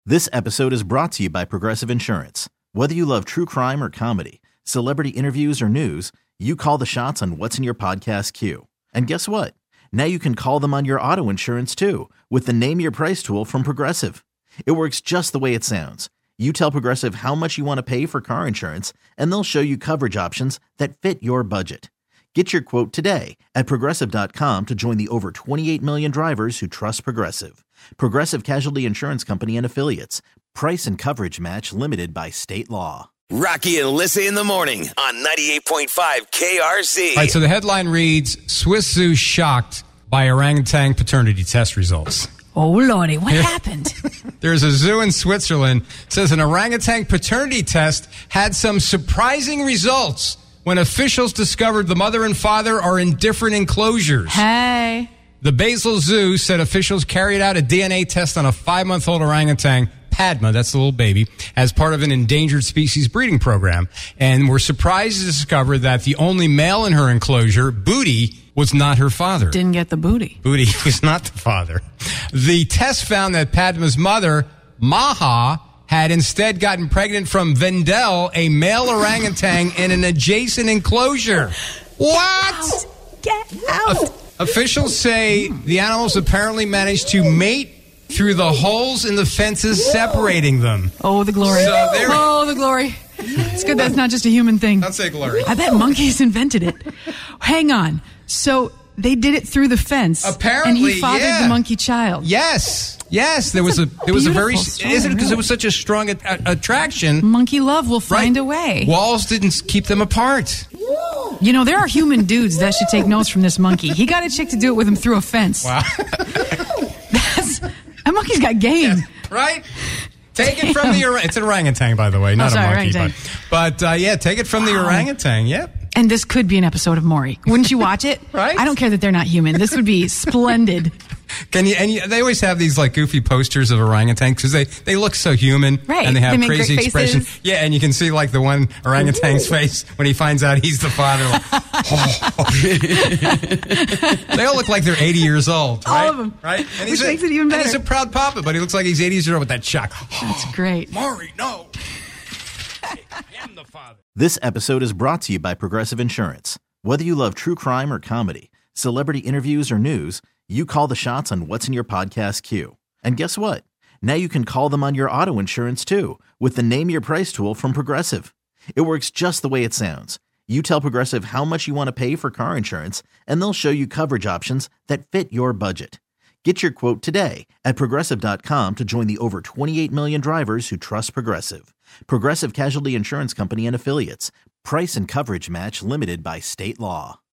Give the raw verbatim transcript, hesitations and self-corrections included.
This episode is brought to you by Progressive Insurance. Whether you love true crime or comedy, celebrity interviews or news, you call the shots on what's in your podcast queue. And guess what? Now you can call them on your auto insurance too with the Name Your Price tool from Progressive. It works just the way it sounds. You tell Progressive how much you want to pay for car insurance, and they'll show you coverage options that fit your budget. Get your quote today at Progressive dot com to join the over twenty-eight million drivers who trust Progressive. Progressive Casualty Insurance Company and Affiliates. Price and coverage match limited by state law. Rocky and Lissa in the morning on ninety-eight point five K R Z. All right, so the headline reads, Swiss Zoo shocked by orangutan paternity test results. Oh, Lordy, what happened? There's a zoo in Switzerland. It says an orangutan paternity test had some surprising results when officials discovered the mother and father are in different enclosures. Hey. The Basel Zoo said officials carried out a D N A test on a five-month-old orangutan, Padma, that's the little baby, as part of an endangered species breeding program, and were surprised to discover that the only male in her enclosure, Booty, was not her father. Didn't get the booty. Booty was not the father. The test found that Padma's mother, Maha, had instead gotten pregnant from Vendel, a male orangutan in an adjacent enclosure. What? Get out. Officials say the animals apparently managed to mate through the holes in the fences separating them. Oh, the glory. So there- oh, the glory. It's good that's not just a human thing. Don't say glory. I bet monkeys invented it. Hang on. So they did it through the fence. Apparently, and he fathered yeah. the monkey child. Yes. Yes, there was a there was a very story, isn't it because really. it was such a strong a- a- attraction. Monkey love will find right? a way. Walls didn't keep them apart. You know, there are human dudes that should take notes from this monkey. He got a chick to do it with him through a fence. Wow. That's, that monkey's got game. Yes, right? Take it from the orang- it's an orangutan, by the way, not Oh, sorry, a monkey. orangutan. But, but uh, yeah, take it from the Wow. orangutan. Yep. And this could be an episode of Maury. Wouldn't you watch it? Right? I don't care that they're not human. This would be splendid. Can you? And you, they always have these like goofy posters of orangutan because they, they look so human, Right. And they have They make crazy great expression. faces. Yeah, and you can see like the one orangutan's face when he finds out he's the father. Like, oh. They all look like they're eighty years old, right? All of them. right? And Which a, makes it even and better. he's a proud papa, but he looks like he's eighty years old with that shock. That's great. Maury, no. I am the father. This episode is brought to you by Progressive Insurance. Whether you love true crime or comedy, celebrity interviews or news, you call the shots on what's in your podcast queue. And guess what? Now you can call them on your auto insurance too with the Name Your Price tool from Progressive. It works just the way it sounds. You tell Progressive how much you want to pay for car insurance, and they'll show you coverage options that fit your budget. Get your quote today at Progressive dot com to join the over twenty-eight million drivers who trust Progressive. Progressive Casualty Insurance Company and Affiliates. Price and coverage match limited by state law.